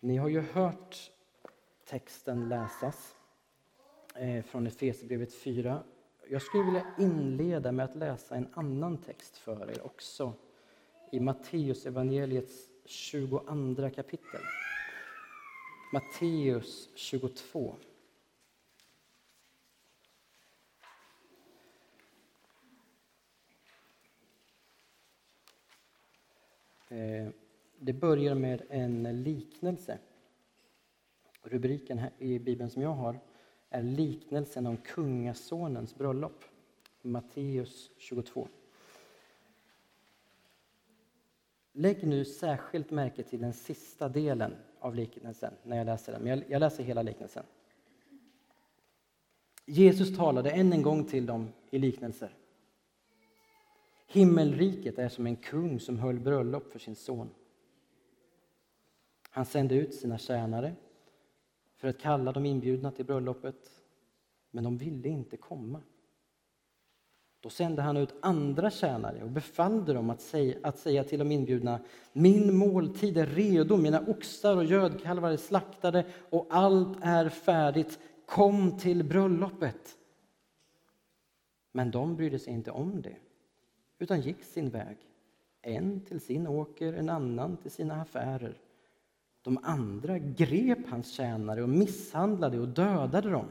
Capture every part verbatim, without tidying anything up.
Ni har ju hört texten läsas eh, från Efesierbrevet fyra. Jag skulle vilja inleda med att läsa en annan text för er också. I Matteus evangeliets tjugoandra kapitel. Matteus tjugotvå. Eh, Det börjar med en liknelse. Rubriken här i Bibeln som jag har är liknelsen om kungasonens bröllop. Matteus tjugotvå. Lägg nu särskilt märke till den sista delen av liknelsen när jag läser den. Men jag, jag läser hela liknelsen. Jesus talade än en gång till dem i liknelser. Himmelriket är som en kung som höll bröllop för sin son. Han sände ut sina tjänare för att kalla de inbjudna till bröllopet, men de ville inte komma. Då sände han ut andra tjänare och befallde dem att säga, att säga till de inbjudna: min måltid är redo, mina oxar och gödkalvar är slaktade och allt är färdigt. Kom till bröllopet. Men de brydde sig inte om det, utan gick sin väg. En till sin åker, en annan till sina affärer. De andra grep hans tjänare och misshandlade och dödade dem.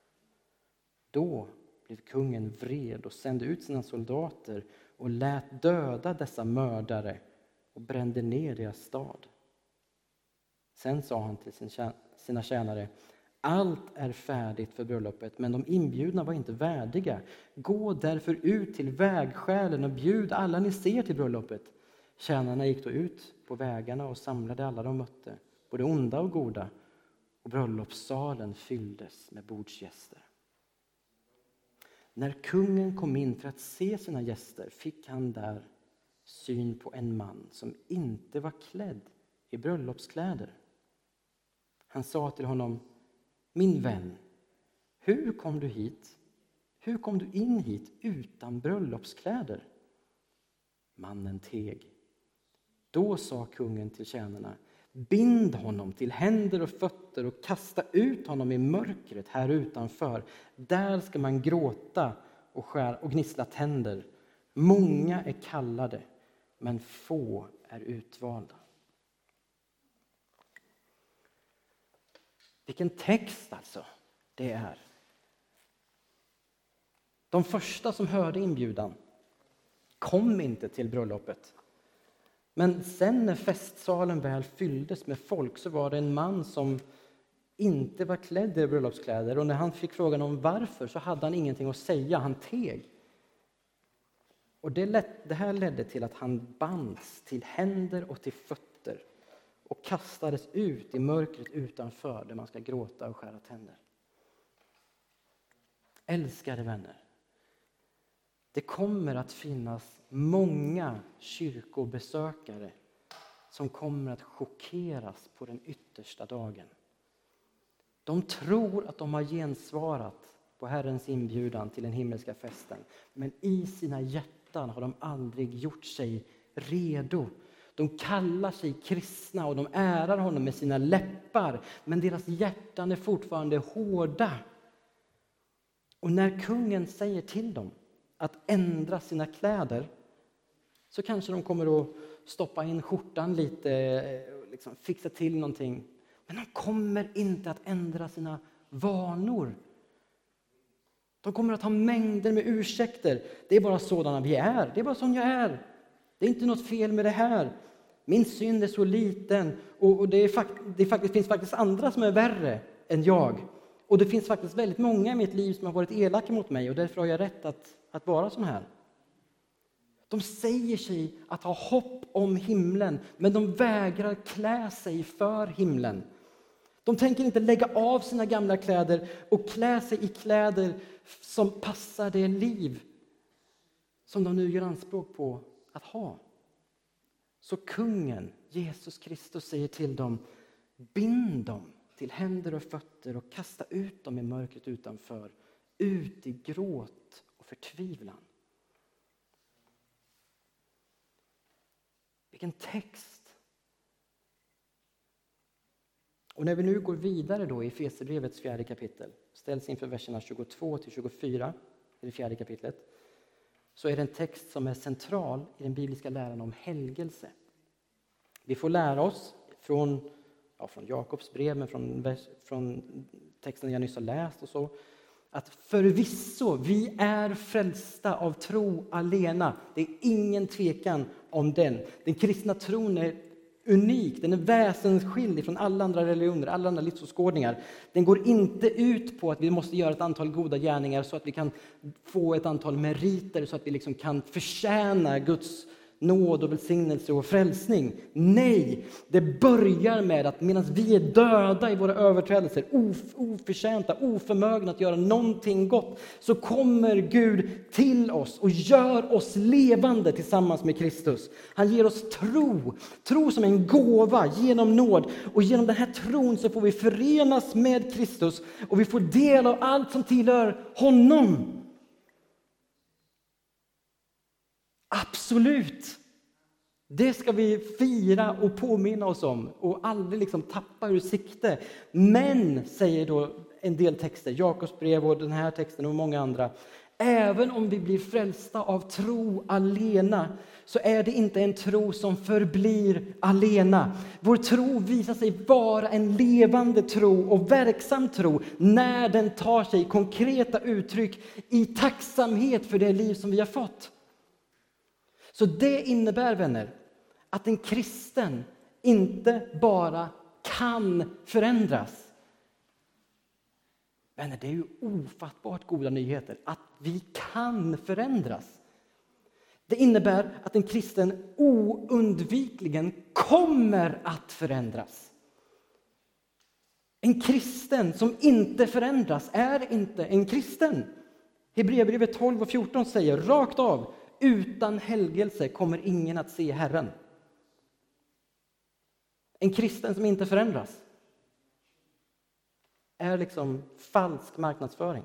Då blev kungen vred och sände ut sina soldater och lät döda dessa mördare och brände ner deras stad. Sen sa han till sin, sina tjänare: allt är färdigt för bröllopet, men de inbjudna var inte värdiga. Gå därför ut till vägskälen och bjud alla ni ser till bröllopet. Tjänarna gick då ut på vägarna och samlade alla de mötte, både onda och goda, och bröllopssalen fylldes med bordsgäster. När kungen kom in för att se sina gäster fick han där syn på en man som inte var klädd i bröllopskläder. Han sa till honom: min vän, hur kom du hit? Hur kom du in hit utan bröllopskläder? Mannen teg. Då sa kungen till tjänarna: bind honom till händer och fötter och kasta ut honom i mörkret här utanför. Där ska man gråta och skär och gnissla tänder. Många är kallade, men få är utvalda. Vilken text alltså det är. De första som hörde inbjudan kom inte till bröllopet. Men sen när festsalen väl fylldes med folk så var det en man som inte var klädd i bröllopskläder. Och när han fick frågan om varför så hade han ingenting att säga. Han teg. Och det, led, det här ledde till att han bands till händer och till fötter. Och kastades ut i mörkret utanför där man ska gråta och skära tänder. Älskade vänner. Det kommer att finnas många kyrkobesökare som kommer att chockeras på den yttersta dagen. De tror att de har gensvarat på Herrens inbjudan till den himmelska festen. Men i sina hjärtan har de aldrig gjort sig redo. De kallar sig kristna och de ärar honom med sina läppar. Men deras hjärtan är fortfarande hårda. Och när kungen säger till dem att ändra sina kläder, så kanske de kommer att stoppa in skjortan lite, liksom fixa till någonting. Men de kommer inte att ändra sina vanor. De kommer att ha mängder med ursäkter. Det är bara sådana vi är. Det är bara sån jag är. Det är inte något fel med det här. Min synd är så liten. Och det, är fakt- det, är fakt- det finns faktiskt andra som är värre än jag. Och det finns faktiskt väldigt många i mitt liv som har varit elaka mot mig. Och därför har jag rätt att, att vara sån här. De säger sig att ha hopp om himlen. Men de vägrar klä sig för himlen. De tänker inte lägga av sina gamla kläder och klä sig i kläder som passar det liv som de nu gör anspråk på att ha. Så kungen, Jesus Kristus, säger till dem: bind dem till händer och fötter och kasta ut dem i mörkret utanför, ut i gråt och förtvivlan. Vilken text! Och när vi nu går vidare då i Efesierbrevets fjärde kapitel, ställs inför verserna tjugotvå till tjugofyra i det fjärde kapitlet, så är det en text som är central i den bibliska läran om helgelse. Vi får lära oss från, ja, från Jakobs brev, men från, från texten jag nyss har läst och så, att förvisso, vi är frälsta av tro alena. Det är ingen tvekan om den. Den kristna tron är unik, den är väsensskild från alla andra religioner, alla andra livsåskådningar. Den går inte ut på att vi måste göra ett antal goda gärningar så att vi kan få ett antal meriter så att vi liksom kan förtjäna Guds nåd och välsignelse och frälsning. Nej, det börjar med att medan vi är döda i våra överträdelser, of, oförtjänta, oförmögna att göra någonting gott, så kommer Gud till oss och gör oss levande tillsammans med Kristus. Han ger oss tro, tro som en gåva genom nåd, och genom den här tron så får vi förenas med Kristus och vi får del av allt som tillhör honom. Absolut. Det ska vi fira och påminna oss om och aldrig liksom tappa ur sikte. Men, säger då en del texter, Jakobs brev och den här texten och många andra, även om vi blir frälsta av tro alena, så är det inte en tro som förblir alena. Vår tro visar sig vara en levande tro och verksam tro när den tar sig konkreta uttryck i tacksamhet för det liv som vi har fått. Så det innebär, vänner, att en kristen inte bara kan förändras. Vänner, det är ju ofattbart goda nyheter att vi kan förändras. Det innebär att en kristen oundvikligen kommer att förändras. En kristen som inte förändras är inte en kristen. Hebreerbrevet tolv och fjorton säger rakt av: utan helgelse kommer ingen att se Herren. En kristen som inte förändras är liksom falsk marknadsföring.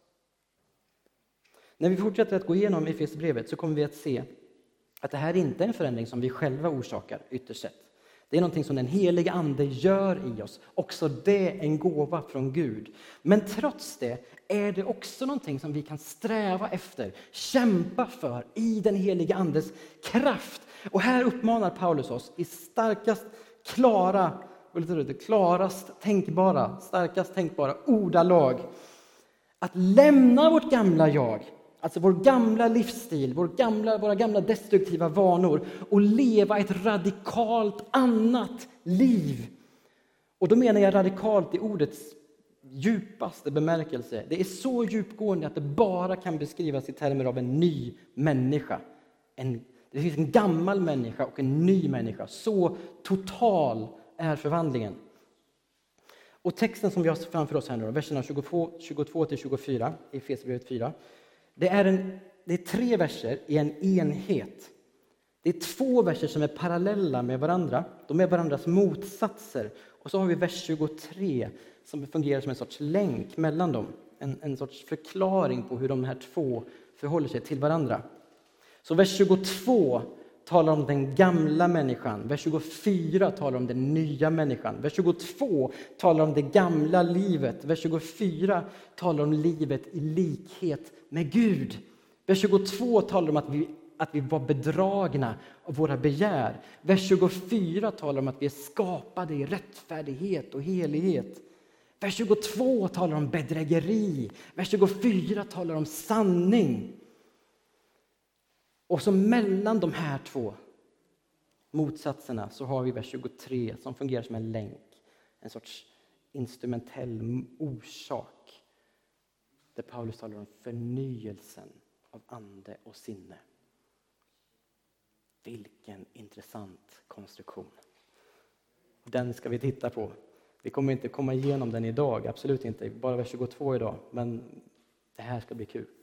När vi fortsätter att gå igenom Efesierbrevet så kommer vi att se att det här inte är en förändring som vi själva orsakar ytterst sett. Det är någonting som den heliga ande gör i oss. Också det är en gåva från Gud. Men trots det är det också någonting som vi kan sträva efter, kämpa för i den heliga andes kraft. Och här uppmanar Paulus oss i starkast klara, klarast tänkbara, starkast tänkbara ordalag att lämna vårt gamla jag, alltså vår gamla livsstil, vår gamla, våra gamla destruktiva vanor, och leva ett radikalt annat liv. Och då menar jag radikalt i ordets djupaste bemärkelse. Det är så djupgående att det bara kan beskrivas i termer av en ny människa. En, det finns en gammal människa och en ny människa. Så total är förvandlingen. Och texten som vi har framför oss här nu, verserna tjugotvå till tjugofyra i Efesierbrevet fyra. Det är, en, det är tre verser i en enhet. Det är två verser som är parallella med varandra. De är varandras motsatser. Och så har vi vers tjugotre som fungerar som en sorts länk mellan dem. En, en sorts förklaring på hur de här två förhåller sig till varandra. Så vers tjugotvå talar om den gamla människan. Vers tjugofyra talar om den nya människan. Vers tjugotvå talar om det gamla livet. Vers tjugofyra talar om livet i likhet med Gud. Vers tjugotvå talar om att vi, att vi var bedragna av våra begär. Vers tjugofyra talar om att vi är skapade i rättfärdighet och helighet. Vers tjugotvå talar om bedrägeri. Vers tjugofyra talar om sanning. Och så mellan de här två motsatserna så har vi vers tjugotre som fungerar som en länk. En sorts instrumentell orsak. Där Paulus talar om förnyelsen av ande och sinne. Vilken intressant konstruktion. Den ska vi titta på. Vi kommer inte komma igenom den idag, absolut inte. Bara vers tjugotvå idag, men det här ska bli kul.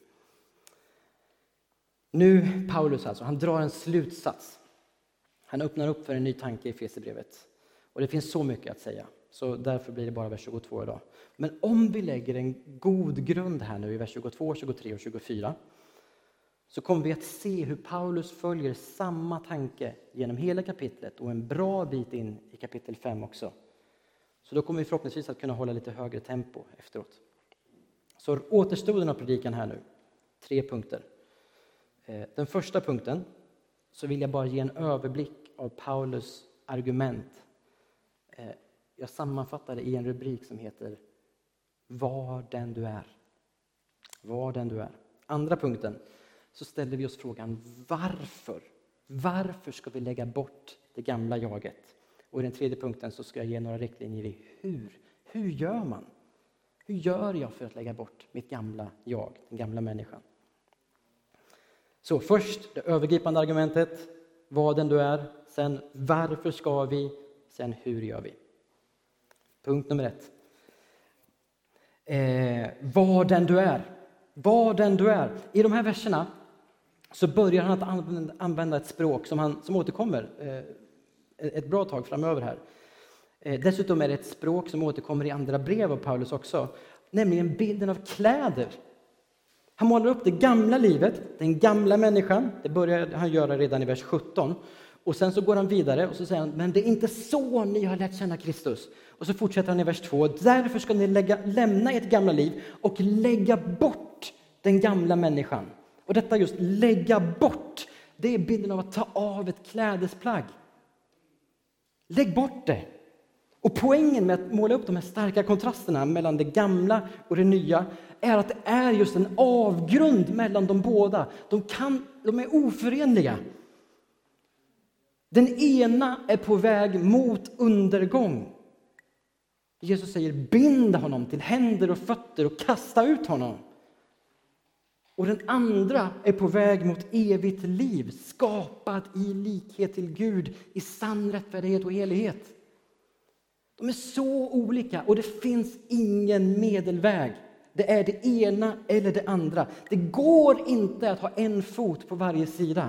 Nu Paulus alltså, han drar en slutsats. Han öppnar upp för en ny tanke i Efesierbrevet. Och det finns så mycket att säga. Så därför blir det bara vers tjugotvå idag. Men om vi lägger en god grund här nu i vers tjugotvå, tjugotre och tjugofyra. Så kommer vi att se hur Paulus följer samma tanke genom hela kapitlet. Och en bra bit in i kapitel fem också. Så Så då kommer vi förhoppningsvis att kunna hålla lite högre tempo efteråt. Så återstoden av predikan här nu. Tre punkter. Den första punkten så vill jag bara ge en överblick av Paulus argument. Jag sammanfattar det i en rubrik som heter Var den du är. Var den du är. Andra punkten så ställer vi oss frågan varför? Varför ska vi lägga bort det gamla jaget? Och i den tredje punkten så ska jag ge några riktlinjer i hur. Hur gör man? Hur gör jag för att lägga bort mitt gamla jag, den gamla människan? Så först det övergripande argumentet, vad den du är. Sen varför ska vi? Sen hur gör vi? Punkt nummer ett. Eh, vad den du är. Vad den du är. I de här verserna så börjar han att använda ett språk som, han, som återkommer eh, ett bra tag framöver här. Eh, dessutom är det ett språk som återkommer i andra brev av Paulus också. Nämligen bilden av kläder. Han målar upp det gamla livet, den gamla människan. Det börjar han göra redan i vers sjutton. Och sen så går han vidare och så säger han, men det är inte så ni har lärt känna Kristus. Och så fortsätter han i vers två. Därför ska ni lägga, lämna ert gamla liv och lägga bort den gamla människan. Och detta just lägga bort, det är bilden av att ta av ett klädesplagg. Lägg bort det. Och poängen med att måla upp de här starka kontrasterna mellan det gamla och det nya är att det är just en avgrund mellan de båda. De, kan, de är oförenliga. Den ena är på väg mot undergång. Jesus säger bind honom till händer och fötter och kasta ut honom. Och den andra är på väg mot evigt liv, skapad i likhet till Gud i sann rättfärdighet och helighet. De är så olika och det finns ingen medelväg. Det är det ena eller det andra. Det går inte att ha en fot på varje sida.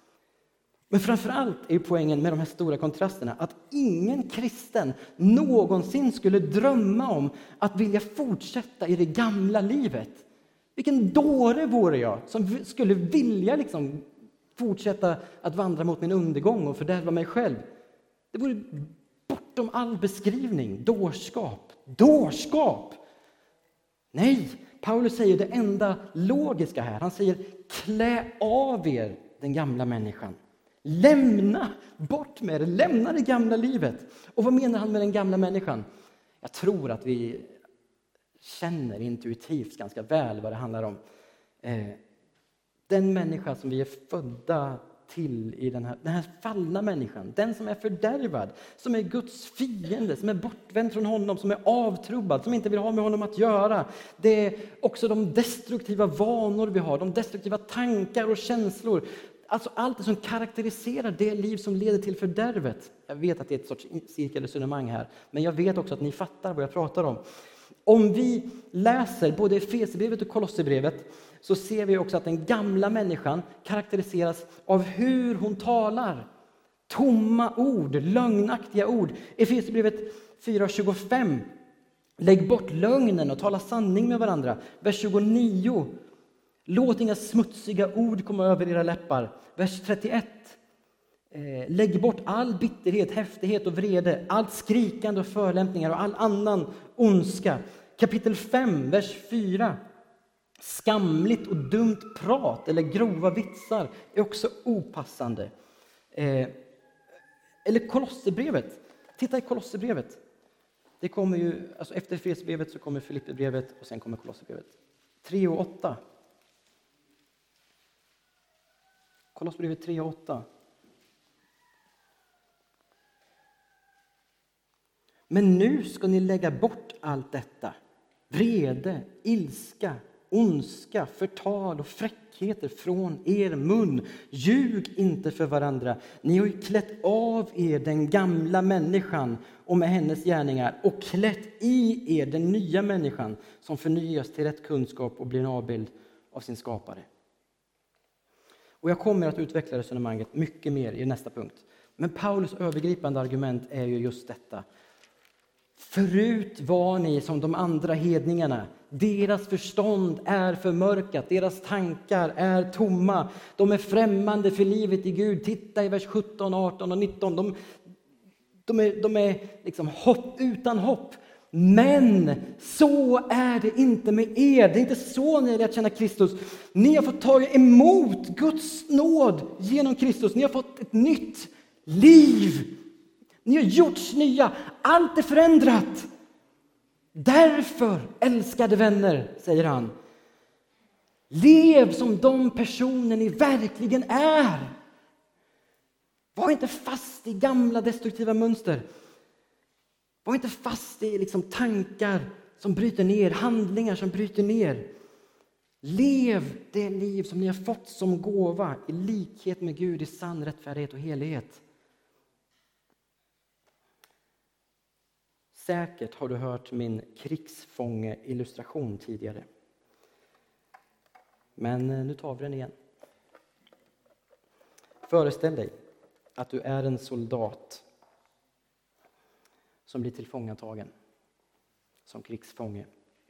Men framförallt är poängen med de här stora kontrasterna att ingen kristen någonsin skulle drömma om att vilja fortsätta i det gamla livet. Vilken dåre vore jag som skulle vilja liksom fortsätta att vandra mot min undergång och fördärva mig själv. Det vore bortom all beskrivning. Dårskap. Dårskap! Nej, Paulus säger det enda logiska här. Han säger klä av er den gamla människan. Lämna bort med det. Lämna det gamla livet. Och vad menar han med den gamla människan? Jag tror att vi känner intuitivt ganska väl vad det handlar om. Eh, den människa som vi är födda till i den här, den här fallna människan. Den som är fördärvad. Som är Guds fiende. Som är bortvänd från honom. Som är avtrubbad. Som inte vill ha med honom att göra. Det är också de destruktiva vanor vi har. De destruktiva tankar och känslor. Alltså allt det som karaktäriserar det liv som leder till fördärvet. Jag vet att det är ett sorts cirkelresonemang här. Men jag vet också att ni fattar vad jag pratar om. Om vi läser både Efesierbrevet och Kolosserbrevet så ser vi också att den gamla människan karaktäriseras av hur hon talar. Tomma ord, lögnaktiga ord. Efesierbrevet fyra tjugofem. Lägg bort lögnen och tala sanning med varandra. Vers tjugonio. Låt inga smutsiga ord komma över era läppar. Vers trettioett. Eh, lägg bort all bitterhet, häftighet och vrede. Allt skrikande och förlämpningar och all annan ondska. Kapitel fem, vers fyra. Skamligt och dumt prat eller grova vitsar är också opassande. Eh, eller Kolosserbrevet. Titta i Kolosserbrevet. Det kommer ju, alltså efter Efesierbrevet så kommer Filipperbrevet och sen kommer Kolosserbrevet. tre och åtta. Kolosserbrevet tre och åtta. Men nu ska ni lägga bort allt detta. Vrede, ilska, ondska, förtal och fräckheter från er mun. Ljug inte för varandra. Ni har ju klätt av er den gamla människan och med hennes gärningar och klätt i er den nya människan som förnyas till rätt kunskap och blir en avbild av sin skapare. Och jag kommer att utveckla resonemanget mycket mer i nästa punkt. Men Paulus övergripande argument är ju just detta. Förut var ni som de andra hedningarna. Deras förstånd är förmörkat. Deras tankar är tomma. De är främmande för livet i Gud. Titta i vers sjutton, arton och nitton. De, De är, de är liksom hopp, utan hopp. Men så är det inte med er. Det är inte så ni har lärt känna Kristus. Ni har fått ta emot Guds nåd genom Kristus. Ni har fått ett nytt liv. Ni har gjorts nya. Allt är förändrat. Därför, älskade vänner, säger han, lev som de personer ni verkligen är. Var inte fast i gamla destruktiva mönster. Var inte fast i liksom tankar som bryter ner, handlingar som bryter ner. Lev det liv som ni har fått som gåva i likhet med Gud i sann rättfärdighet och helighet. Säkert har du hört min krigsfånge-illustration tidigare. Men nu tar vi den igen. Föreställ dig att du är en soldat som blir tillfångatagen som krigsfånge.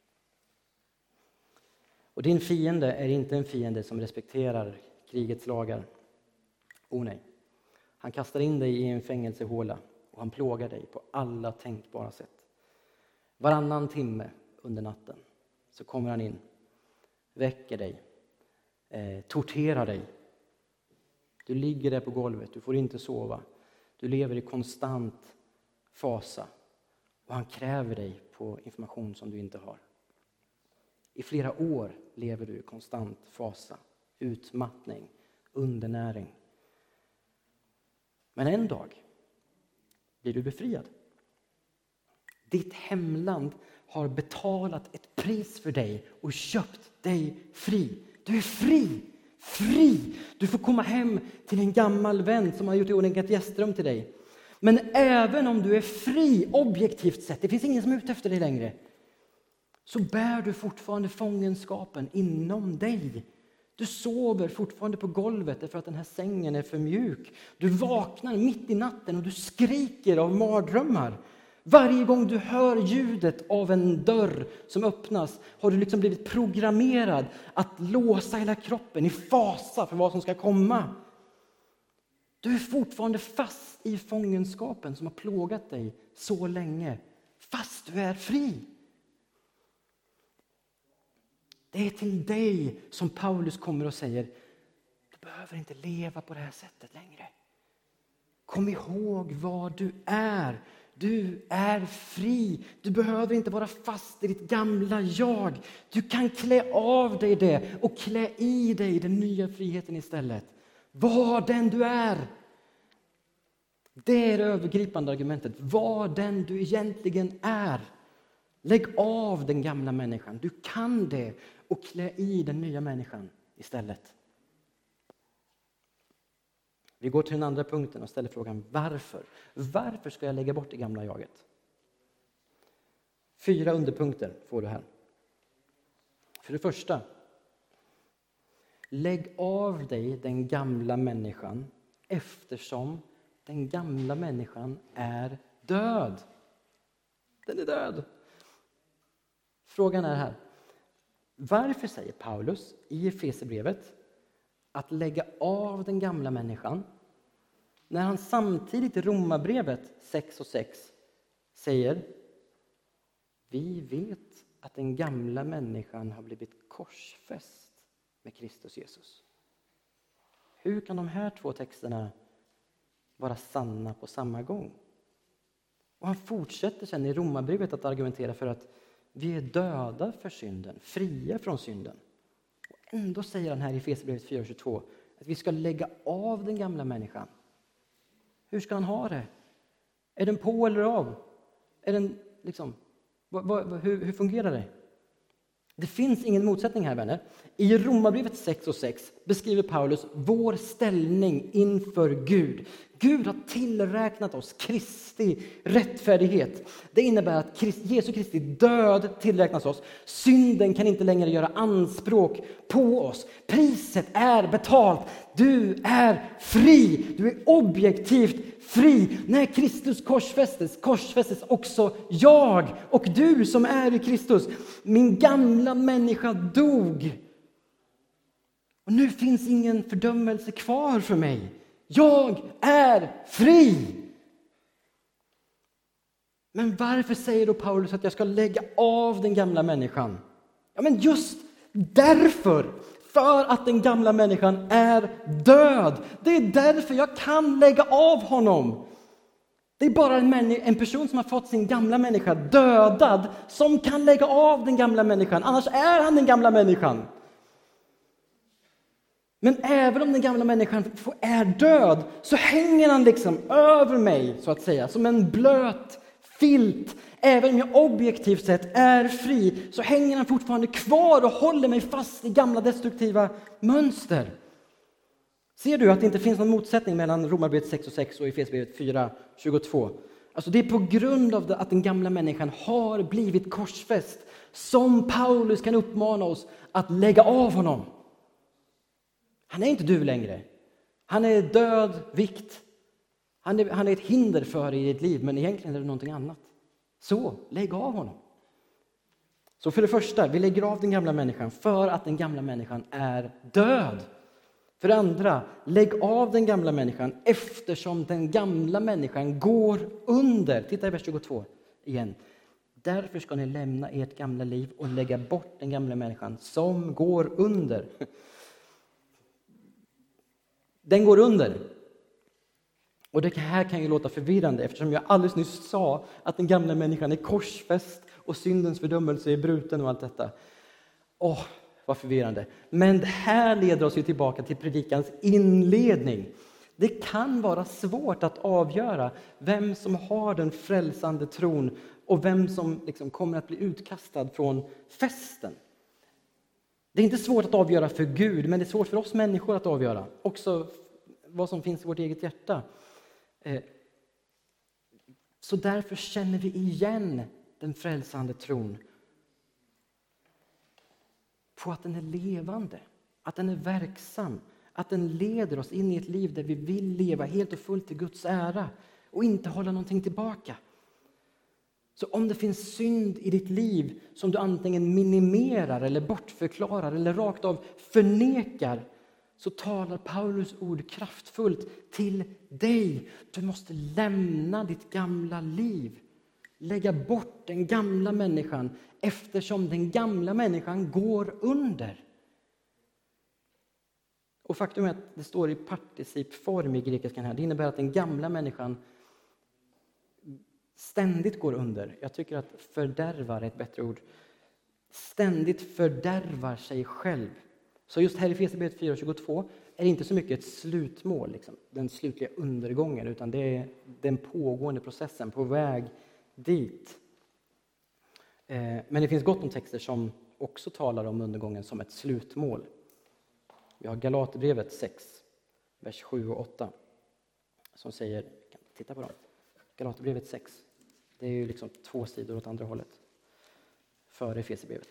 Och din fiende är inte en fiende som respekterar krigets lagar. Oh nej. Han kastar in dig i en fängelsehåla och han plågar dig på alla tänkbara sätt. Varannan timme under natten så kommer han in, väcker dig, eh, torterar dig. Du ligger där på golvet, du får inte sova. Du lever i konstant fasa och han kräver dig på information som du inte har. I flera år lever du i konstant fasa, utmattning, undernäring. Men en dag blir du befriad. Ditt hemland har betalat ett pris för dig och köpt dig fri. Du är fri, fri. Du får komma hem till en gammal vän som har gjort i ordning ett gästrum till dig. Men även om du är fri objektivt sett, det finns ingen som är ute efter dig längre, så bär du fortfarande fångenskapen inom dig. Du sover fortfarande på golvet därför att den här sängen är för mjuk. Du vaknar mitt i natten och du skriker av mardrömmar. Varje gång du hör ljudet av en dörr som öppnas har du liksom blivit programmerad att låsa hela kroppen i fasa för vad som ska komma. Du är fortfarande fast i fångenskapen som har plågat dig så länge, fast du är fri. Det är till dig som Paulus kommer och säger, du behöver inte leva på det här sättet längre. Kom ihåg vad du är. Du är fri. Du behöver inte vara fast i ditt gamla jag. Du kan klä av dig det och klä i dig den nya friheten istället. Var den du är. Det är det övergripande argumentet. Var den du egentligen är. Lägg av den gamla människan. Du kan det och klä i den nya människan istället. Vi går till den andra punkten och ställer frågan varför. Varför ska jag lägga bort det gamla jaget? Fyra underpunkter får du här. För det första. Lägg av dig den gamla människan eftersom den gamla människan är död. Den är död. Frågan är här. Varför säger Paulus i Efesierbrevet att lägga av den gamla människan när han samtidigt i Romarbrevet sex och sex säger vi vet att den gamla människan har blivit korsfäst med Kristus Jesus. Hur kan de här två texterna vara sanna på samma gång? Och han fortsätter sedan i Romarbrevet att argumentera för att vi är döda för synden, fria från synden. Och ändå säger han här i Efesierbrevet fyra tjugotvå att vi ska lägga av den gamla människan. Hur ska han ha det? Är den på eller av? Är den liksom, vad, vad, hur, hur fungerar det? Det finns ingen motsättning här, vänner. I Romarbrevet sex och sex beskriver Paulus vår ställning inför Gud. Gud har tillräknat oss Kristi rättfärdighet. Det innebär att Christ, Jesu Kristi död tillräknas oss. Synden kan inte längre göra anspråk på oss. Priset är betalt. Du är fri. Du är objektivt fri. När Kristus korsfästes, korsfästes också jag och du som är i Kristus. Min gamla människa dog. Och nu finns ingen fördömelse kvar för mig. Jag är fri. Men varför säger då Paulus att jag ska lägga av den gamla människan? Ja, men just därför. För att den gamla människan är död. Det är därför jag kan lägga av honom. Det är bara en, människa, en person som har fått sin gamla människa dödad som kan lägga av den gamla människan. Annars är han den gamla människan. Men även om den gamla människan är död så hänger han liksom över mig, så att säga, som en blöt filt. Även om jag objektivt sett är fri så hänger han fortfarande kvar och håller mig fast i gamla destruktiva mönster. Ser du att det inte finns någon motsättning mellan Romarbrevet sex och sex och Efesierbrevet fyra tjugotvå? Alltså det är på grund av att den gamla människan har blivit korsfäst som Paulus kan uppmana oss att lägga av honom. Han är inte du längre. Han är död vikt. Han är, han är ett hinder för dig i ditt liv, men egentligen är det någonting annat. Så, lägg av honom. Så för det första, vi lägger av den gamla människan för att den gamla människan är död. För det andra, lägg av den gamla människan eftersom den gamla människan går under. Titta i vers tjugotvå igen. Därför ska ni lämna ert gamla liv och lägga bort den gamla människan som går under. Den går under. Och det här kan ju låta förvirrande eftersom jag alldeles nyss sa att den gamla människan är korsfäst och syndens fördömelse är bruten och allt detta. Åh, vad förvirrande. Men det här leder oss ju tillbaka till predikans inledning. Det kan vara svårt att avgöra vem som har den frälsande tron och vem som liksom kommer att bli utkastad från festen. Det är inte svårt att avgöra för Gud, men det är svårt för oss människor att avgöra. Också vad som finns i vårt eget hjärta. Så därför känner vi igen den frälsande tron på att den är levande, att den är verksam, att den leder oss in i ett liv där vi vill leva helt och fullt till Guds ära och inte hålla någonting tillbaka. Så om det finns synd i ditt liv som du antingen minimerar eller bortförklarar eller rakt av förnekar, så talar Paulus ord kraftfullt till dig. Du måste lämna ditt gamla liv. Lägga bort den gamla människan eftersom den gamla människan går under. Och faktum är att det står i participform i grekiskan här. Det innebär att den gamla människan ständigt går under. Jag tycker att fördärvar är ett bättre ord. Ständigt fördärvar sig själv. Så just här i Efesierbrevet fyra tjugotvå är det inte så mycket ett slutmål, liksom, den slutliga undergången, utan det är den pågående processen på väg dit. Eh, men det finns gott om texter som också talar om undergången som ett slutmål. Vi har Galaterbrevet sex, vers sju och åtta, som säger, titta på dem. Galaterbrevet sex, det är ju liksom två sidor åt andra hållet före Efesierbrevet.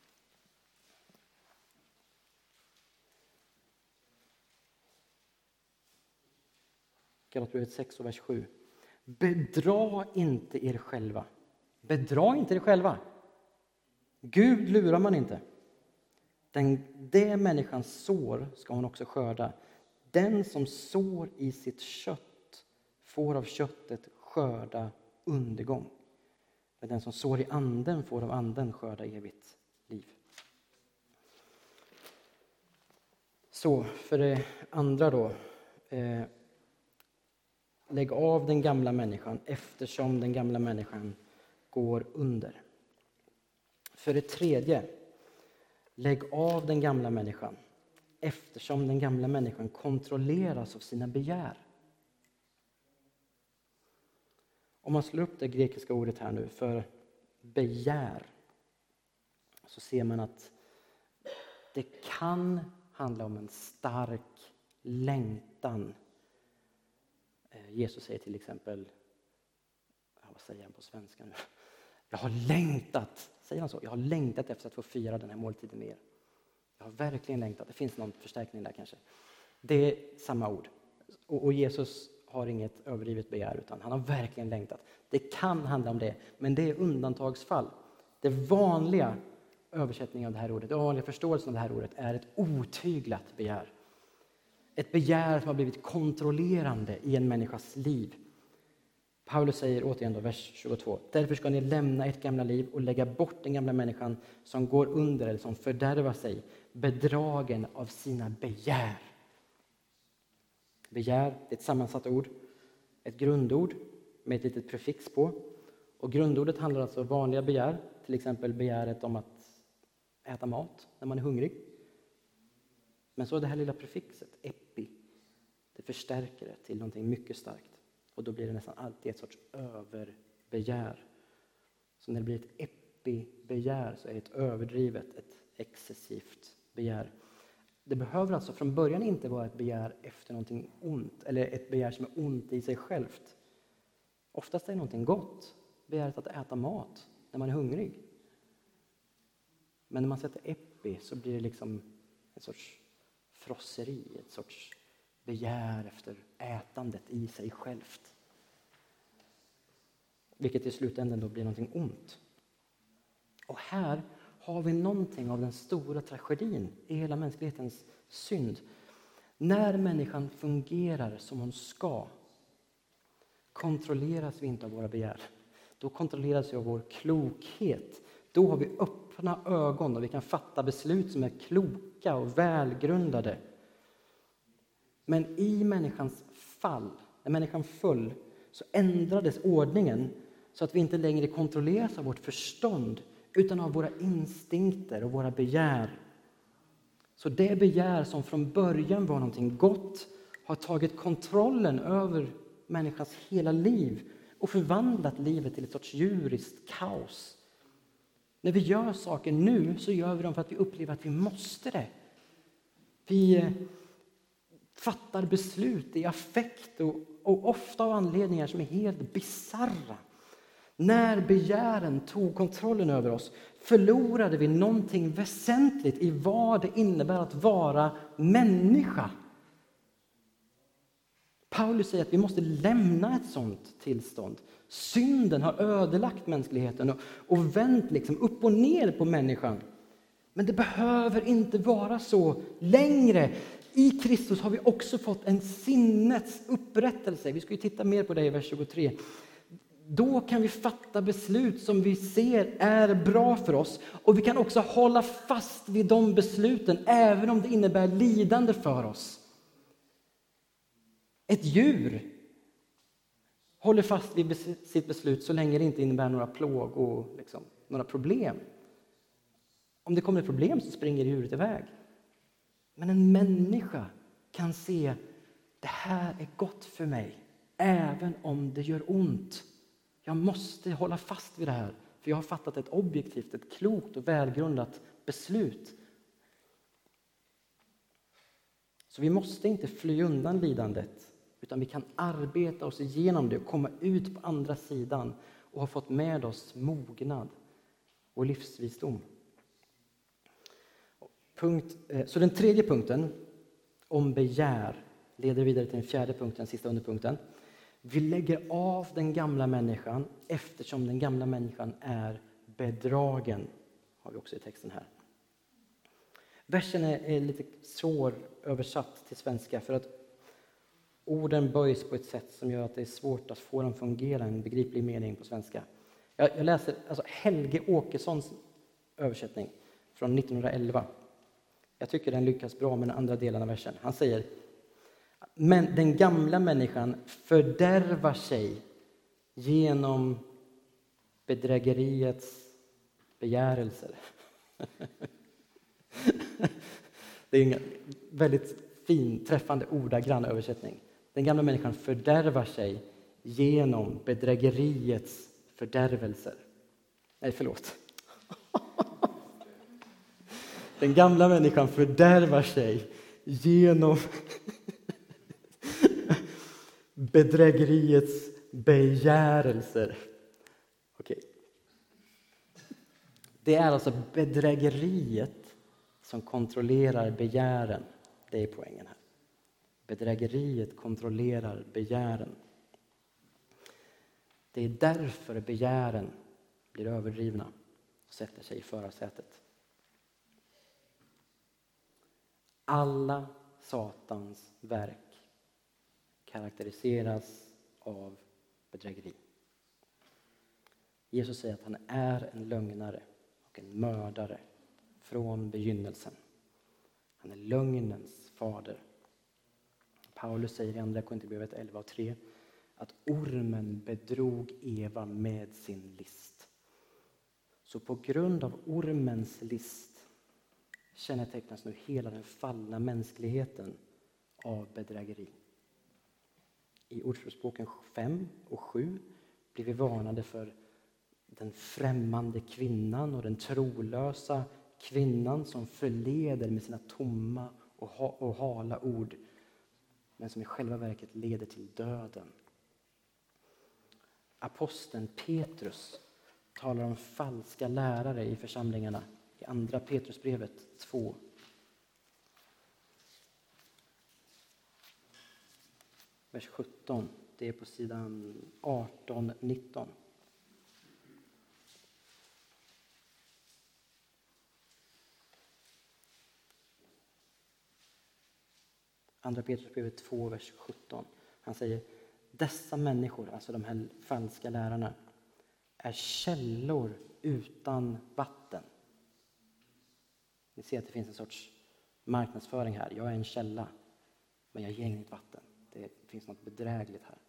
Galaterbrevet sex och vers sju. Bedra inte er själva. Bedra inte er själva. Gud lurar man inte. Den, det människans sår ska hon också skörda. Den som sår i sitt kött får av köttet skörda undergång. Men den som sår i anden får av anden skörda evigt liv. Så för det andra då. Eh, lägg av den gamla människan eftersom den gamla människan går under. För det tredje. Lägg av den gamla människan eftersom den gamla människan kontrolleras av sina begär. Om man slår upp det grekiska ordet här nu för begär, så ser man att det kan handla om en stark längtan. Jesus säger till exempel, vad säger han på svenska nu? Jag har längtat, säger han så? Jag har längtat efter att få fira den här måltiden med er. Jag har verkligen längtat. Det finns någon förstärkning där kanske. Det är samma ord. Och, och Jesus har inget överdrivet begär, utan han har verkligen längtat. Det kan handla om det, men det är undantagsfall. Det vanliga översättningen av det här ordet, den vanliga förståelsen av det här ordet är ett otyglat begär. Ett begär som har blivit kontrollerande i en människas liv. Paulus säger återigen då, vers tjugotvå. Därför ska ni lämna ert gamla liv och lägga bort den gamla människan som går under eller som fördärvar sig, bedragen av sina begär. Begär, det är ett sammansatt ord. Ett grundord med ett litet prefix på. Och grundordet handlar alltså om vanliga begär. Till exempel begäret om att äta mat när man är hungrig. Men så det här lilla prefixet, epi, det förstärker det till någonting mycket starkt. Och då blir det nästan alltid ett sorts överbegär. Så när det blir ett epibegär så är det ett överdrivet, ett excessivt begär. Det behöver alltså från början inte vara ett begär efter någonting ont. Eller ett begär som är ont i sig självt. Oftast är det någonting gott. Begäret att äta mat när man är hungrig. Men när man sätter epi så blir det liksom en sorts frosseri. Ett sorts begär efter ätandet i sig självt. Vilket i slutändan då blir någonting ont. Och här har vi någonting av den stora tragedin i hela mänsklighetens synd. När människan fungerar som hon ska kontrolleras vi inte av våra begär. Då kontrolleras vi av vår klokhet. Då har vi öppna ögon och vi kan fatta beslut som är kloka och välgrundade. Men i människans fall, när människan föll, så ändrades ordningen så att vi inte längre kontrolleras av vårt förstånd utan av våra instinkter och våra begär. Så det begär som från början var någonting gott har tagit kontrollen över människans hela liv och förvandlat livet till ett sorts djuriskt kaos. När vi gör saker nu så gör vi dem för att vi upplever att vi måste det. Vi fattar beslut i affekt och, och ofta av anledningar som är helt bizarra. När begären tog kontrollen över oss förlorade vi någonting väsentligt i vad det innebär att vara människa. Paulus säger att vi måste lämna ett sådant tillstånd. Synden har ödelagt mänskligheten och, och vänt liksom upp och ner på människan. Men det behöver inte vara så längre. I Kristus har vi också fått en sinnets upprättelse. Vi ska ju titta mer på det i vers tjugotre. Då kan vi fatta beslut som vi ser är bra för oss. Och vi kan också hålla fast vid de besluten även om det innebär lidande för oss. Ett djur håller fast vid sitt beslut så länge det inte innebär några plåg och liksom, några problem. Om det kommer ett problem så springer djuret iväg. Men en människa kan se det här är gott för mig även om det gör ont. Jag måste hålla fast vid det här för jag har fattat ett objektivt, ett klokt och välgrundat beslut. Så vi måste inte fly undan lidandet utan vi kan arbeta oss igenom det och komma ut på andra sidan och ha fått med oss mognad och livsvisdom. Punkt, så den tredje punkten om begär leder vidare till den fjärde punkten, den sista underpunkten. Vi lägger av den gamla människan eftersom den gamla människan är bedragen. Har vi också i texten här. Versen är, är lite svår översatt till svenska för att orden böjs på ett sätt som gör att det är svårt att få dem fungera en begriplig mening på svenska. Jag, jag läser alltså Helge Åkessons översättning från nittonhundraelva. Jag tycker den lyckas bra med den andra delen av versen. Han säger: men den gamla människan fördärvar sig genom bedrägeriets begärelser. Det är en väldigt fin, träffande ordagrann översättning. Den gamla människan fördärvar sig genom bedrägeriets fördärvelser. Nej, förlåt. Den gamla människan fördärvar sig genom bedrägeriets begärelser. Okej. Det är alltså bedrägeriet som kontrollerar begären. Det är poängen här. Bedrägeriet kontrollerar begären. Det är därför begären blir överdrivna och sätter sig i förarsätet. Alla Satans verk karaktäriseras av bedrägeri. Jesus säger att han är en lögnare och en mördare från begynnelsen. Han är lögnens fader. Paulus säger i andra Korinthierbrevet elva och tre att ormen bedrog Eva med sin list. Så på grund av ormens list kännetecknas nu hela den fallna mänskligheten av bedrägeri. I Ordspråksboken fem och sju blir vi varnade för den främmande kvinnan och den trolösa kvinnan som förleder med sina tomma och, ha- och hala ord, men som i själva verket leder till döden. Aposteln Petrus talar om falska lärare i församlingarna i andra Petrusbrevet två. Vers sjutton, det är på sidan arton nitton. Andra Petrusbrevet två, vers sjutton. Han säger, dessa människor, alltså de här falska lärarna, är källor utan vatten. Ni ser att det finns en sorts marknadsföring här. Jag är en källa, men jag ger inget vatten. Det finns något bedrägligt här.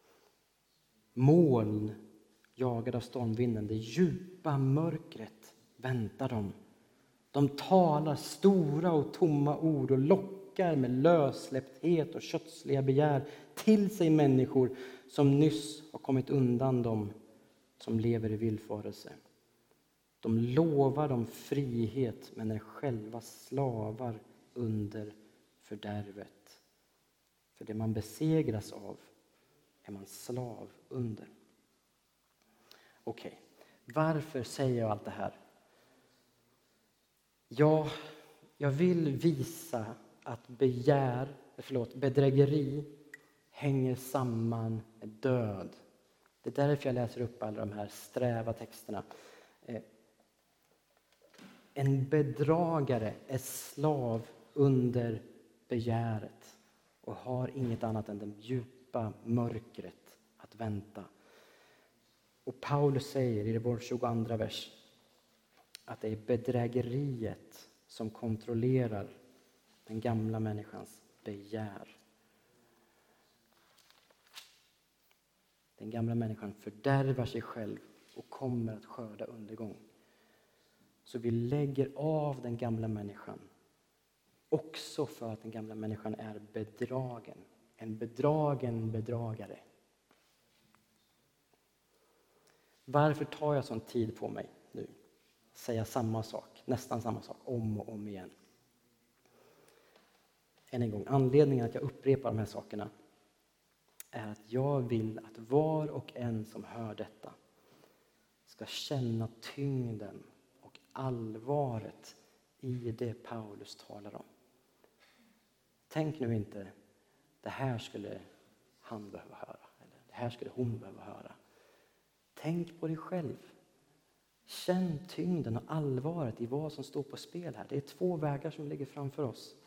Moln jagade av stormvinden, det djupa mörkret väntar dem. De talar stora och tomma ord och lockar med lössläppthet och kötsliga begär till sig människor som nyss har kommit undan dem som lever i villfarelse. De lovar dem frihet men är själva slavar under fördärvet. För det man besegras av är man slav under. Okej, okay. Varför säger jag allt det här? Ja, jag vill visa att begär, förlåt, bedrägeri hänger samman med död. Det är därför jag läser upp alla de här sträva texterna. En bedragare är slav under begäret och har inget annat än det djupa mörkret att vänta. Och Paulus säger i vår tjugoandra vers att det är bedrägeriet som kontrollerar den gamla människans begär. Den gamla människan fördärvar sig själv och kommer att skörda undergång. Så vi lägger av den gamla människan också för att den gamla människan är bedragen. En bedragen bedragare. Varför tar jag sån tid på mig nu? Säga samma sak, nästan samma sak, om och om igen. Än en gång, anledningen att jag upprepar de här sakerna är att jag vill att var och en som hör detta ska känna tyngden och allvaret i det Paulus talar om. Tänk nu inte, det här skulle han behöva höra, eller det här skulle hon behöva höra. Tänk på dig själv. Känn tyngden och allvaret i vad som står på spel här. Det är två vägar som ligger framför oss.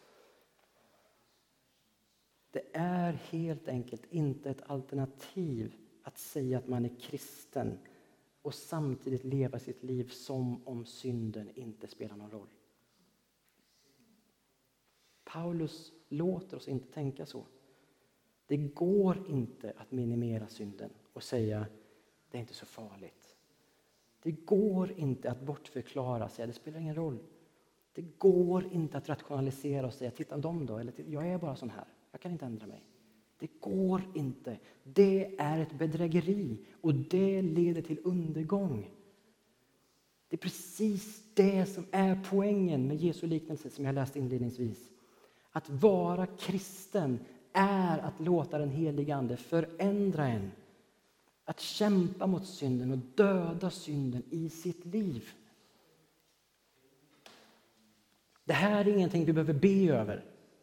Det är helt enkelt inte ett alternativ att säga att man är kristen och samtidigt leva sitt liv som om synden inte spelar någon roll. Paulus låter oss inte tänka så. Det går inte att minimera synden och säga det är inte så farligt. Det går inte att bortförklara och säga det spelar ingen roll. Det går inte att rationalisera och säga titta dem då, eller jag är bara sån här. Jag kan inte ändra mig. Det går inte. Det är ett bedrägeri och det leder till undergång. Det är precis det som är poängen med Jesu liknelse som jag läste inledningsvis. Att vara kristen är att låta den helige ande förändra en. Att kämpa mot synden och döda synden i sitt liv. Det här är ingenting vi behöver be över.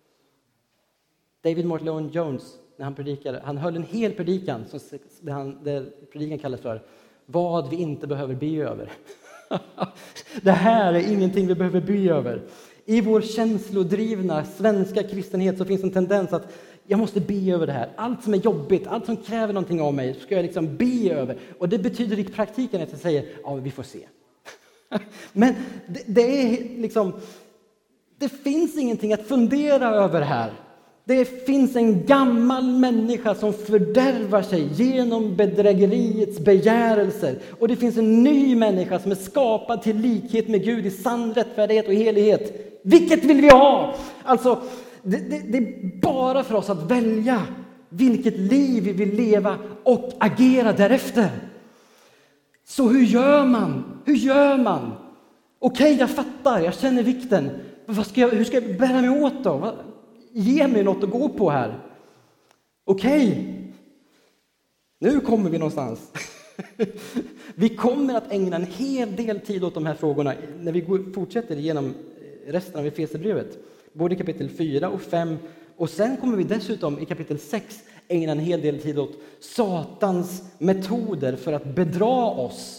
David Martyn Lloyd-Jones, när han predikade, han höll en hel predikan som det, han, det predikan kallas för vad vi inte behöver be över. Det här är ingenting vi behöver be över. I vår känslodrivna svenska kristenhet så finns en tendens att jag måste be över det här. Allt som är jobbigt, allt som kräver någonting av mig ska jag liksom be över. Och det betyder i praktiken att jag säger, ja vi får se. Men det, det är liksom, det finns ingenting att fundera över här. Det finns en gammal människa som fördärvar sig genom bedrägeriets begärelser. Och det finns en ny människa som är skapad till likhet med Gud i sann rättfärdighet och helighet. Vilket vill vi ha? Alltså, det, det, det är bara för oss att välja vilket liv vi vill leva och agera därefter. Så hur gör man? Hur gör man? Okej, okay, jag fattar, jag känner vikten. Men vad ska jag, hur ska jag bära mig åt då? Vad, ge mig något att gå på här. Okej, okay. Nu kommer vi någonstans. Vi kommer att ägna en hel del tid åt de här frågorna när vi går, fortsätter genom resten av Efesierbrevet. Både kapitel fyra och fem. Och sen kommer vi dessutom i kapitel sex ägna en hel del tid åt Satans metoder för att bedra oss.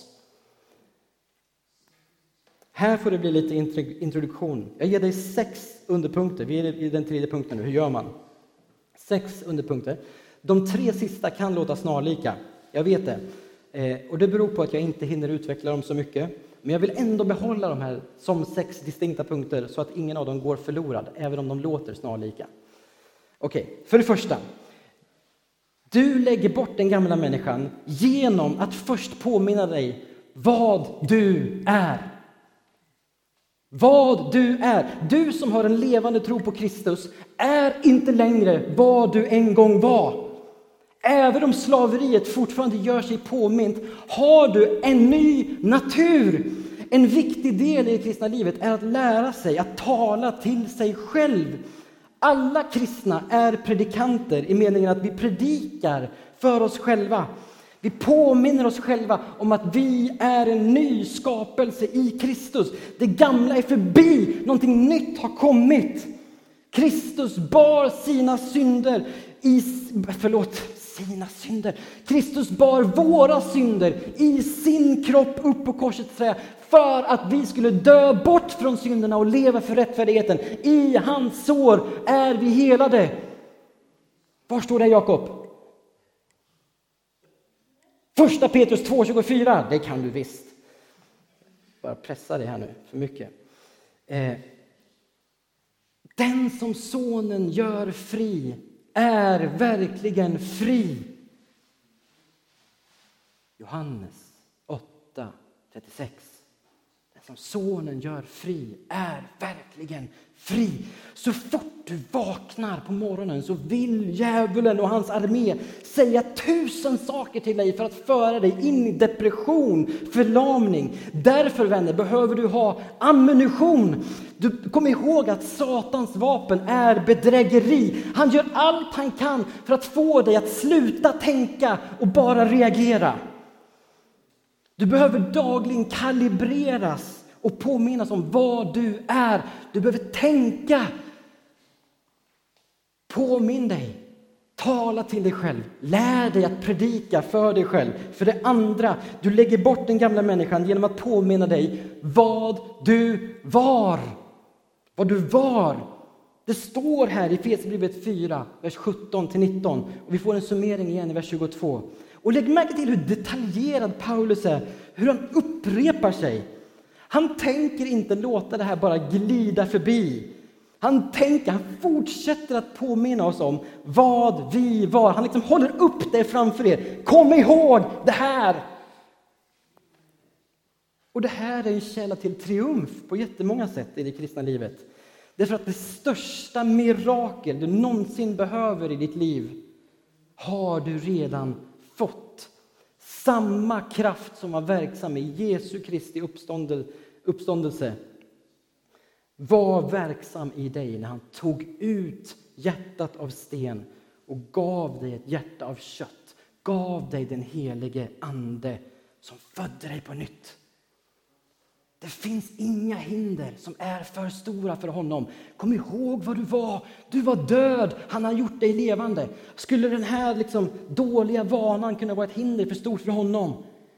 Här får det bli lite introduktion. Jag ger dig sex underpunkter. Vi är i den tredje punkten nu. Hur gör man? Sex underpunkter. De tre sista kan låta snarlika. Jag vet det. Eh, och det beror på att jag inte hinner utveckla dem så mycket. Men jag vill ändå behålla de här som sex distinkta punkter så att ingen av dem går förlorad, även om de låter snarlika. Okej, okay. För det första. Du lägger bort den gamla människan genom att först påminna dig vad du är. Vad du är. Du som har en levande tro på Kristus är inte längre vad du en gång var. Även om slaveriet fortfarande gör sig påmint har du en ny natur. En viktig del i det kristna livet är att lära sig att tala till sig själv. Alla kristna är predikanter i meningen att vi predikar för oss själva. Vi påminner oss själva om att vi är en ny skapelse i Kristus. Det gamla är förbi, någonting nytt har kommit. Kristus bar sina synder i, förlåt, sina synder. Kristus bar våra synder i sin kropp upp på korsets trä för att vi skulle dö bort från synderna och leva för rättfärdigheten. I hans sår är vi helade. Var står det, Jakob? Första Petrus två tjugofyra, det kan du visst. Bara pressa dig här nu, för mycket. Eh, den som sonen gör fri är verkligen fri. Johannes åtta trettiosex. Den som sonen gör fri är verkligen fri. Så fort du vaknar på morgonen så vill djävulen och hans armé säga tusen saker till dig för att föra dig in i depression, förlamning. Därför, vänner, behöver du ha ammunition. Du kommer ihåg att Satans vapen är bedrägeri. Han gör allt han kan för att få dig att sluta tänka och bara reagera. Du behöver dagligen kalibreras och påminnas om vad du är. Du behöver tänka. Påminn dig. Tala till dig själv. Lär dig att predika för dig själv. För det andra, du lägger bort den gamla människan genom att påminna dig vad du var. Vad du var. Det står här i Efesierbrevet fyra, vers sjutton till nitton. Och vi får en summering igen i vers tjugotvå. Och lägg märke till hur detaljerad Paulus är. Hur han upprepar sig. Han tänker inte låta det här bara glida förbi. Han tänker, han fortsätter att påminna oss om vad vi var. Han liksom håller upp det framför er. Kom ihåg det här. Och det här är en källa till triumf på jättemånga sätt i det kristna livet. Därför att det största mirakel du någonsin behöver i ditt liv har du redan fått. Samma kraft som var verksam i Jesu Kristi uppståndelse var verksam i dig när han tog ut hjärtat av sten och gav dig ett hjärta av kött. Gav dig den helige ande som födde dig på nytt. Det finns inga hinder som är för stora för honom. Kom ihåg vad du var. Du var död. Han har gjort dig levande. Skulle den här liksom dåliga vanan kunna vara ett hinder för stort för honom?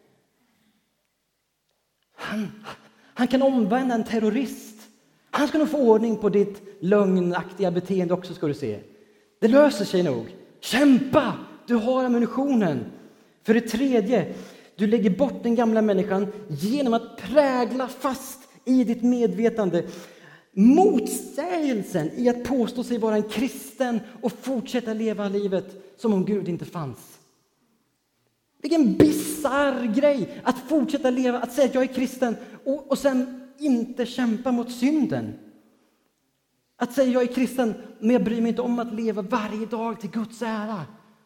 Han, han kan omvända en terrorist. Han ska nog få ordning på ditt lögnaktiga beteende också, ska du se. Det löser sig nog. Kämpa! Du har ammunitionen. För det tredje, du lägger bort den gamla människan genom att prägla fast i ditt medvetande motsägelsen i att påstå sig vara en kristen och fortsätta leva livet som om Gud inte fanns. Vilken bizarr grej att fortsätta leva, att säga att jag är kristen och, och sen inte kämpa mot synden. Att säga jag är kristen men jag bryr mig inte om att leva varje dag till Guds ära.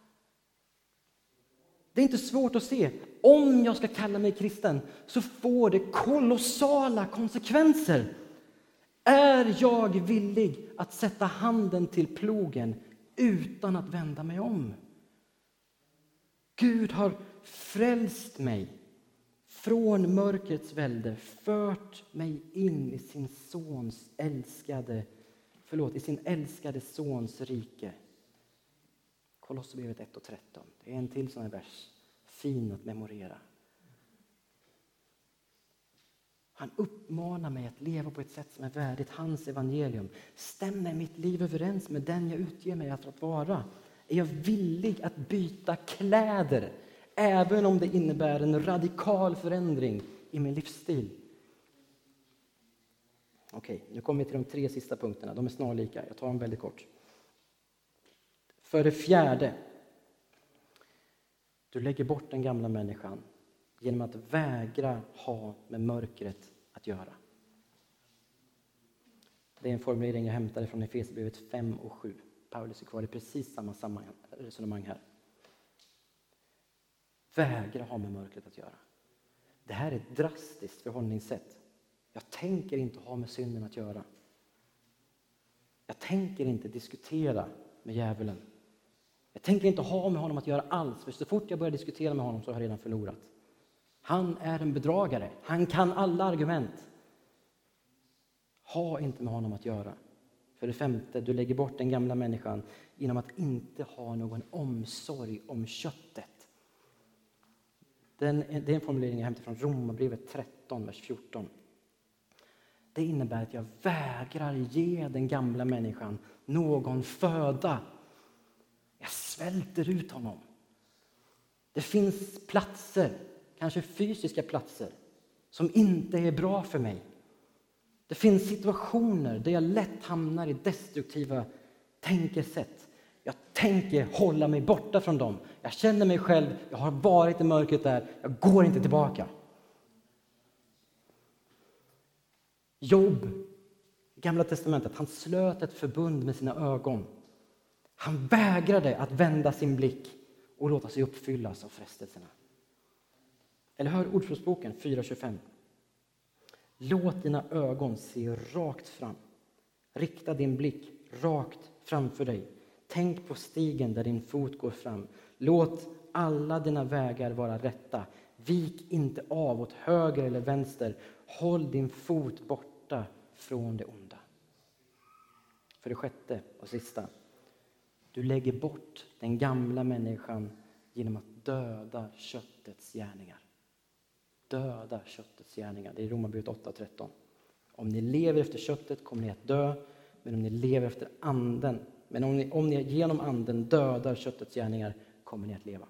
Det är inte svårt att se. Om jag ska kalla mig kristen så får det kolossala konsekvenser. Är jag villig att sätta handen till plogen utan att vända mig om? Gud har frälst mig från mörkrets välde, fört mig in i sin sons älskade, förlåt, i sin älskade sons rike. Kolosserbrevet ett och tretton. Det är en till sån här vers. Fin att memorera. Han uppmanar mig att leva på ett sätt som är värdigt hans evangelium. Stämmer mitt liv överens med den jag utger mig att vara? Är jag villig att byta kläder även om det innebär en radikal förändring i min livsstil? Okej, nu kommer vi till de tre sista punkterna. De är snarlika. Jag tar dem väldigt kort. För det fjärde. Du lägger bort den gamla människan genom att vägra ha med mörkret att göra. Det är en formulering jag hämtade från Efesierbrevet fem och sju. Paulus är kvar i precis samma resonemang här. Vägra ha med mörkret att göra. Det här är ett drastiskt förhållningssätt. Jag tänker inte ha med synden att göra. Jag tänker inte diskutera med djävulen. Jag tänker inte ha med honom att göra alls. För så fort jag börjar diskutera med honom så har jag redan förlorat. Han är en bedragare. Han kan alla argument. Ha inte med honom att göra. För det femte, du lägger bort den gamla människan genom att inte ha någon omsorg om köttet. Den, det är en formulering jag hämtar från Romarbrevet tretton, vers fjorton. Det innebär att jag vägrar ge den gamla människan någon föda. Jag svälter ut honom. Det finns platser, kanske fysiska platser, som inte är bra för mig. Det finns situationer där jag lätt hamnar i destruktiva tänkesätt. Jag tänker hålla mig borta från dem. Jag känner mig själv, jag har varit i mörkret där, jag går inte tillbaka. Job, Gamla testamentet, han slöt ett förbund med sina ögon. Han vägrade att vända sin blick och låta sig uppfyllas av frestelserna. Eller hör Ordspråksboken fyra tjugofem. Låt dina ögon se rakt fram. Rikta din blick rakt framför dig. Tänk på stigen där din fot går fram. Låt alla dina vägar vara rätta. Vik inte av åt höger eller vänster. Håll din fot borta från det onda. För det sjätte och sista. Du lägger bort den gamla människan genom att döda köttets gärningar. Döda köttets gärningar. Det är Romarbrevet åtta tretton. Om ni lever efter köttet kommer ni att dö. Men om ni lever efter anden. Men om ni, om ni genom anden dödar köttets gärningar kommer ni att leva.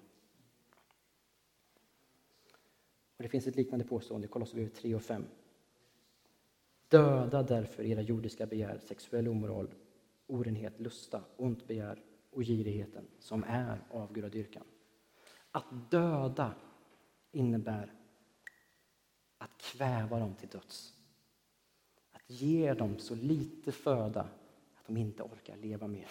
Och det finns ett liknande påstående i Kolosserbrevet tre och fem. Döda därför era jordiska begär, sexuell omoral, orenhet, lusta, ont begär och girigheten som är avgudadyrkan. Att döda innebär att kväva dem till döds. Att ge dem så lite föda att de inte orkar leva mer.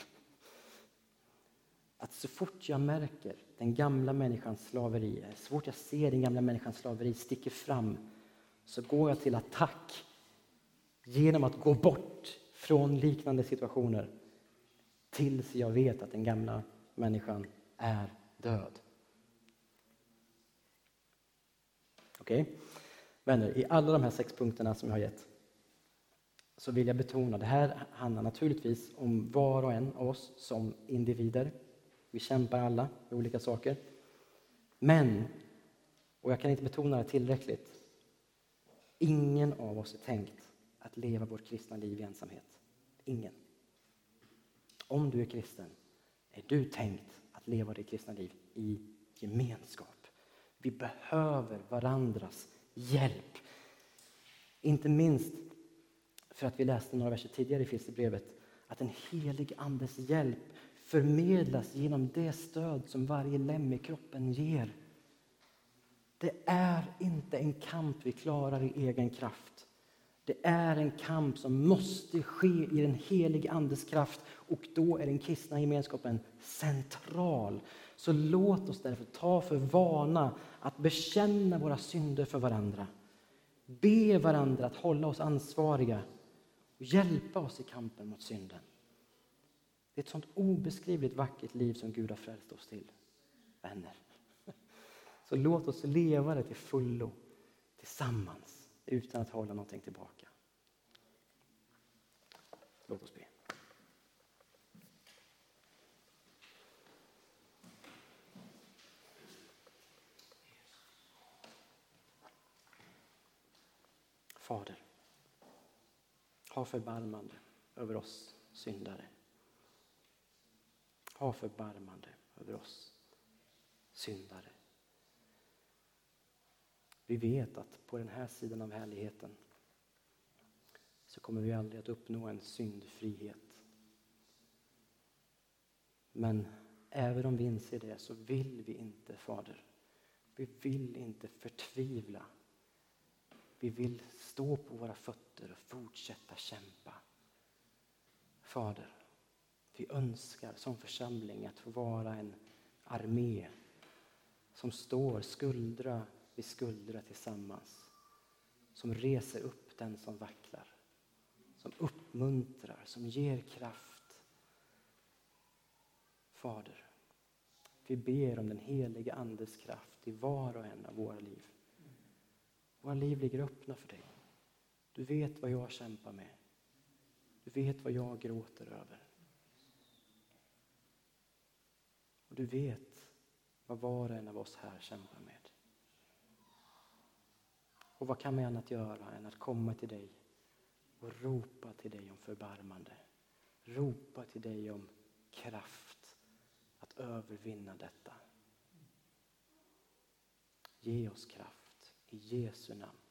Att så fort jag märker den gamla människans slaveri, så fort jag ser den gamla människans slaveri sticker fram, så går jag till attack genom att gå bort från liknande situationer tills jag vet att den gamla människan är död. Okej? Okay. Vänner, i alla de här sex punkterna som jag har gett så vill jag betona, det här handlar naturligtvis om var och en av oss som individer. Vi kämpar alla med olika saker. Men, och jag kan inte betona det tillräckligt, ingen av oss är tänkt att leva vårt kristna liv i ensamhet. Ingen. Om du är kristen är du tänkt att leva ditt kristna liv i gemenskap. Vi behöver varandras hjälp. Inte minst för att vi läste några verser tidigare i Filipperbrevet att en helig andes hjälp förmedlas genom det stöd som varje lem i kroppen ger. Det är inte en kamp vi klarar i egen kraft. Det är en kamp som måste ske i den heliga andes kraft, och då är den kristna gemenskapen central. Så låt oss därför ta för vana att bekänna våra synder för varandra. Be varandra att hålla oss ansvariga och hjälpa oss i kampen mot synden. Det är ett sånt obeskrivligt vackert liv som Gud har frälst oss till, vänner. Så låt oss leva det till fullo tillsammans utan att hålla någonting tillbaka. Låt oss be. Fader, ha förbarmande över oss syndare. Ha förbarmande över oss syndare. Vi vet att på den här sidan av härligheten så kommer vi aldrig att uppnå en syndfrihet. Men även om vi inser det så vill vi inte, Fader. Vi vill inte förtvivla. Vi vill stå på våra fötter och fortsätta kämpa. Fader, vi önskar som församling att få vara en armé som står skuldra vid skuldra tillsammans. Som reser upp den som vacklar. Som uppmuntrar, som ger kraft. Fader, vi ber om den heliga andes kraft i var och en av våra liv. Våra liv ligger öppna för dig. Du vet vad jag kämpar med. Du vet vad jag gråter över. Och du vet vad var och en av oss här kämpar med. Och vad kan vi annat göra än att komma till dig och ropa till dig om förbarmande. Ropa till dig om kraft att övervinna detta. Ge oss kraft i Jesu namn.